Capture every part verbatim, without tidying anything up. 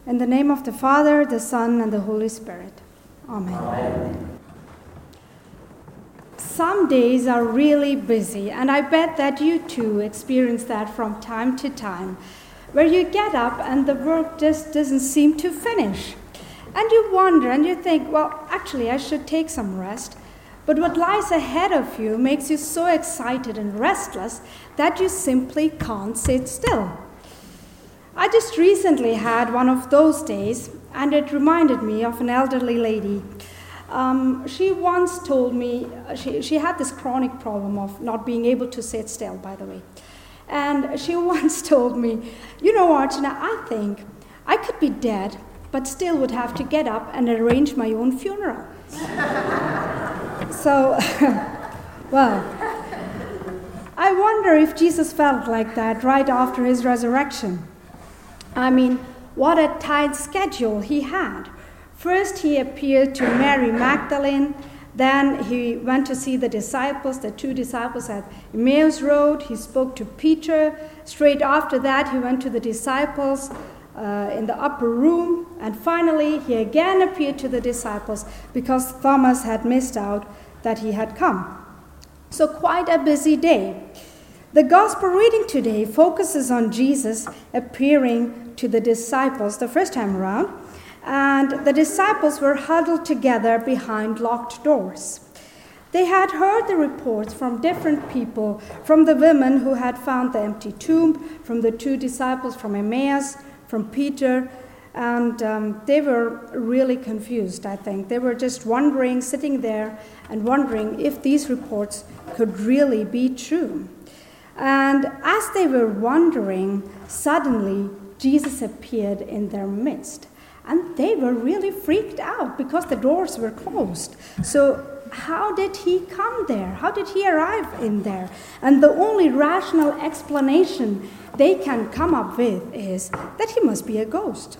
In the name of the Father, the Son, and the Holy Spirit. Amen. Amen. Some days are really busy, and I bet that you too experience that from time to time, where you get up and the work just doesn't seem to finish. And you wonder and you think, well, actually, I should take some rest. But what lies ahead of you makes you so excited and restless that you simply can't sit still. I just recently had one of those days, and it reminded me of an elderly lady. Um, she once told me, she, she had this chronic problem of not being able to sit still, by the way. And she once told me, you know, Archana, I think I could be dead, but still would have to get up and arrange my own funeral. So, well, I wonder if Jesus felt like that right after his resurrection. I mean, what a tight schedule he had. First, he appeared to Mary Magdalene. Then he went to see the disciples, the two disciples at Emmaus Road. He spoke to Peter. Straight after that, he went to the disciples uh, in the upper room. And finally, he again appeared to the disciples because Thomas had missed out that he had come. So quite a busy day. The gospel reading today focuses on Jesus appearing to the disciples the first time around, and the disciples were huddled together behind locked doors. They had heard the reports from different people, from the women who had found the empty tomb, from the two disciples from Emmaus, from Peter, and um, they were really confused, I think. They were just wondering, sitting there and wondering if these reports could really be true. And as they were wondering, suddenly Jesus appeared in their midst. And they were really freaked out because the doors were closed. So how did he come there? How did he arrive in there? And the only rational explanation they can come up with is that he must be a ghost.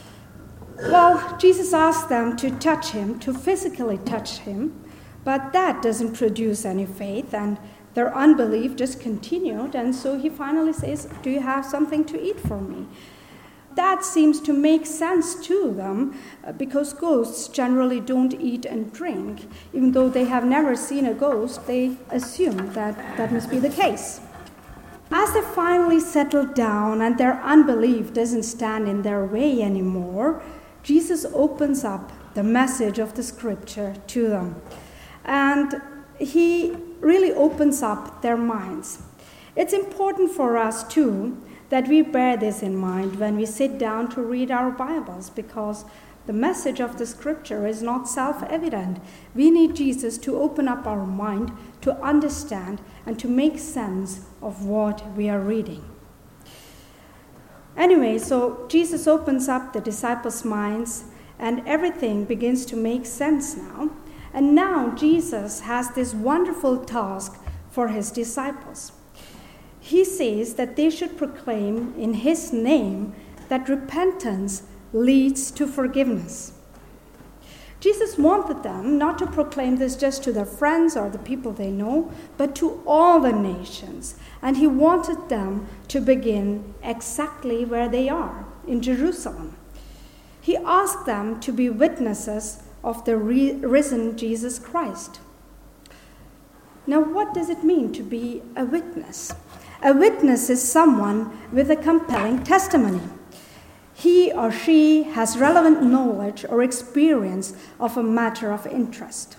Well, Jesus asked them to touch him, to physically touch him, but that doesn't produce any faith, and their unbelief just continued, and so he finally says, do you have something to eat for me? That seems to make sense to them, because ghosts generally don't eat and drink. Even though they have never seen a ghost, they assume that that must be the case. As they finally settled down and their unbelief doesn't stand in their way anymore, Jesus opens up the message of the scripture to them. And he really opens up their minds. It's important for us, too, that we bear this in mind when we sit down to read our Bibles, because the message of the scripture is not self-evident. We need Jesus to open up our mind to understand and to make sense of what we are reading. Anyway, so Jesus opens up the disciples' minds, and everything begins to make sense now. And now Jesus has this wonderful task for his disciples. He says that they should proclaim in his name that repentance leads to forgiveness. Jesus wanted them not to proclaim this just to their friends or the people they know, but to all the nations. And he wanted them to begin exactly where they are, in Jerusalem. He asked them to be witnesses of the re- risen Jesus Christ. Now, what does it mean to be a witness? A witness is someone with a compelling testimony. He or she has relevant knowledge or experience of a matter of interest.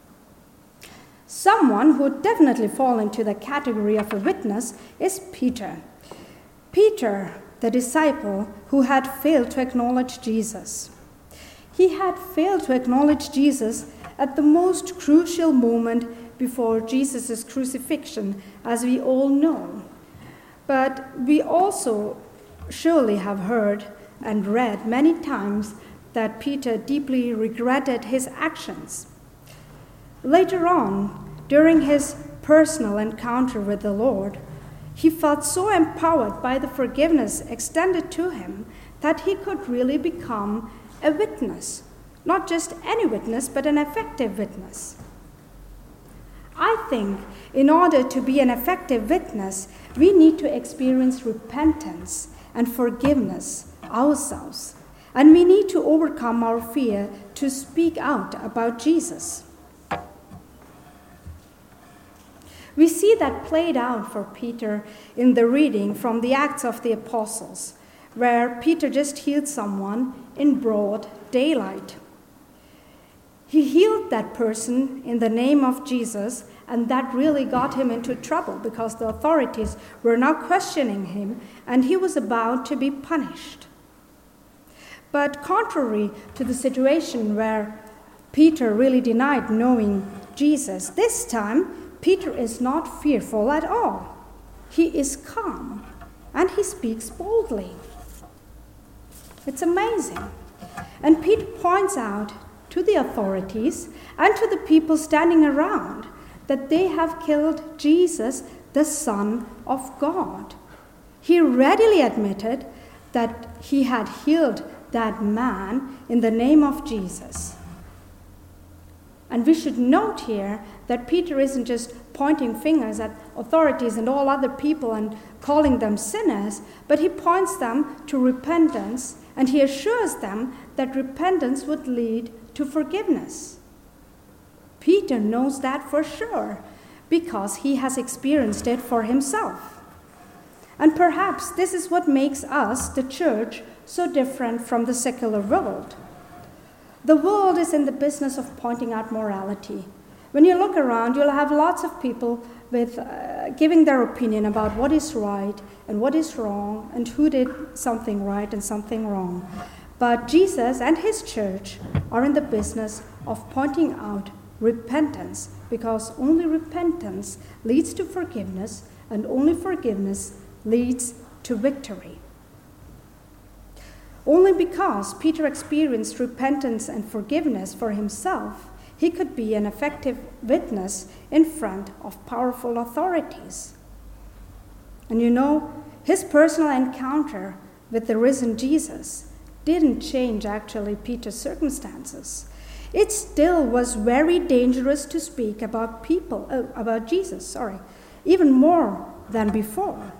Someone who would definitely fall into the category of a witness is Peter. Peter, the disciple who had failed to acknowledge Jesus. He had failed to acknowledge Jesus at the most crucial moment before Jesus' crucifixion, as we all know. But we also surely have heard and read many times that Peter deeply regretted his actions. Later on, during his personal encounter with the Lord, he felt so empowered by the forgiveness extended to him that he could really become a witness. Not just any witness, but an effective witness. I think in order to be an effective witness, we need to experience repentance and forgiveness ourselves. And we need to overcome our fear to speak out about Jesus. We see that played out for Peter in the reading from the Acts of the Apostles, where Peter just healed someone in broad daylight. He healed that person in the name of Jesus, and that really got him into trouble because the authorities were now questioning him, and he was about to be punished. But contrary to the situation where Peter really denied knowing Jesus, this time Peter is not fearful at all. He is calm, and he speaks boldly. It's amazing. And Peter points out to the authorities and to the people standing around that they have killed Jesus, the Son of God. He readily admitted that he had healed that man in the name of Jesus. And we should note here that Peter isn't just pointing fingers at authorities and all other people and calling them sinners, but he points them to repentance, and he assures them that repentance would lead to forgiveness. Peter knows that for sure because he has experienced it for himself. And perhaps this is what makes us, the church, so different from the secular world. The world is in the business of pointing out morality. When you look around, you'll have lots of people with uh, giving their opinion about what is right and what is wrong and who did something right and something wrong. But Jesus and his church are in the business of pointing out repentance, because only repentance leads to forgiveness, and only forgiveness leads to victory. Only because Peter experienced repentance and forgiveness for himself, he could be an effective witness in front of powerful authorities. And you know, his personal encounter with the risen Jesus didn't change actually Peter's circumstances. It still was very dangerous to speak about people, uh, about Jesus, sorry, even more than before.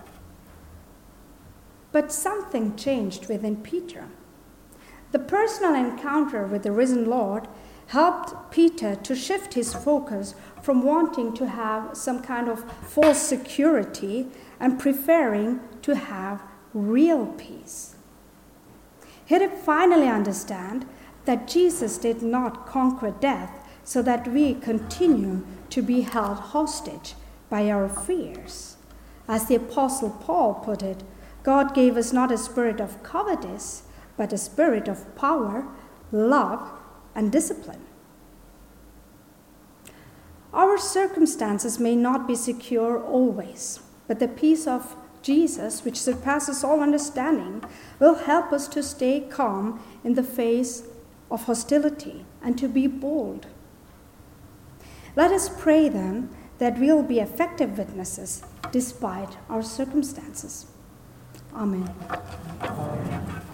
But something changed within Peter. The personal encounter with the risen Lord helped Peter to shift his focus from wanting to have some kind of false security and preferring to have real peace. He did finally understand that Jesus did not conquer death so that we continue to be held hostage by our fears. As the Apostle Paul put it, God gave us not a spirit of cowardice, but a spirit of power, love, and discipline. Our circumstances may not be secure always, but the peace of Jesus, which surpasses all understanding, will help us to stay calm in the face of hostility and to be bold. Let us pray then that we'll be effective witnesses despite our circumstances. Amen.